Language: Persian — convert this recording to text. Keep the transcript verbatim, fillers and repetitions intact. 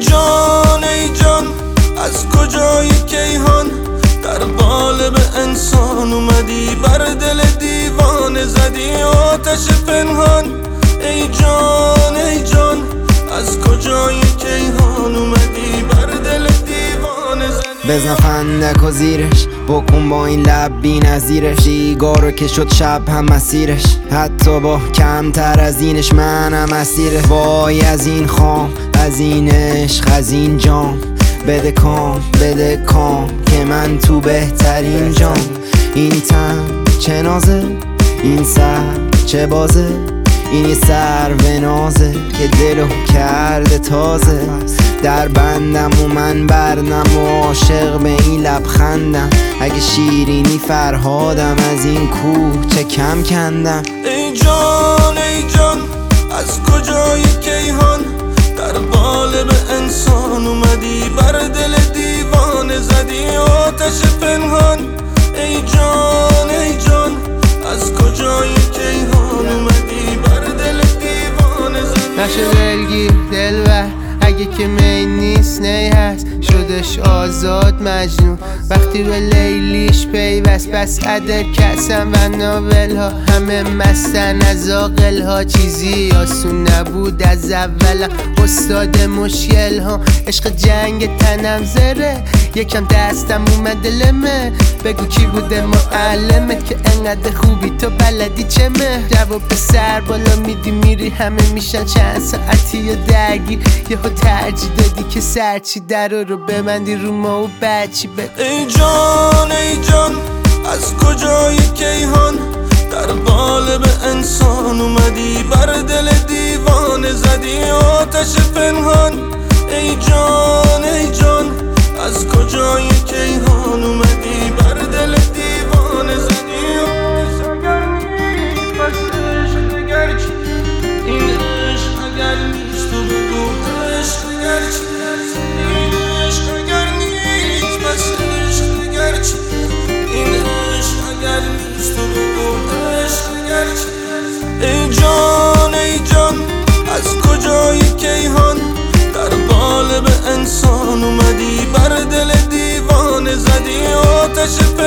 جان ای جان از کجای کیهان در قالب انسان اومدی، بر دل دیوانه زدی آتش پنهان. ای جان ای جان از کجای کیهان اومدی، بر دل دیوانه زدی. بزن فندک و زیرش بکن با این لب بی نظیرش، دیگارو که شد شب هم مسیرش، حتی با کمتر از اینش منم اسیره. وای از این خام، از این عشق، از این جام، بده کام بده کام که من تو بهترین جام. این تن چه نازه، این سر چه بازه، این یه سر و نازه که دلو کرده تازه. در بندم و من بردم و عاشق به این لبخندم، اگه شیرینی فرهادم از این کوه چه کم کندم. ای جان ای جان از کجای کیهان در قالب انسان اومدی، بر دل دیوانه زدی آتش پنهان. ای جان ای جان از کجای کیهان اومدی، بر دل دیوانه زدی. نشه دلگیر دلبر اگه که می نیست نی هست، شدش آزاد مجنون وقتی به لیلیش پیوست. بس عدر کسم و ناول ها همه مستن از آقل ها، چیزی آسون نبود از اول استاد مشکل ها. عشق جنگ تنم زره یکم دستم اومد لمه، بگو کی بوده معلمت که انقدر خوبی تو بلدی چمه. جواب به سر بالا میدی میری همه میشن چند ساعتی و درگیر، یهو ترجیح دادی که سرچی در رو ببندی رو ما و بچی بگو. ای جان ای جان از کجای کیهان در قالب انسان اومدی، بر دل دیوانه زدی آتش پنهان. ای جان ای جان از کجای کیهان اومدی، بر دل دیوانه زدی. بس عشق اگر چی، این عشق اگر نیست تو بگو عشق اگر چی، این عشق اگر نیست بس عشق اگر چی، این عشق اگر نیست تو بگو عشق اگر چی. ای جان ای جان از کجای کیهان در قالب انسان اومدی، بر دل دیوانه زدی آتش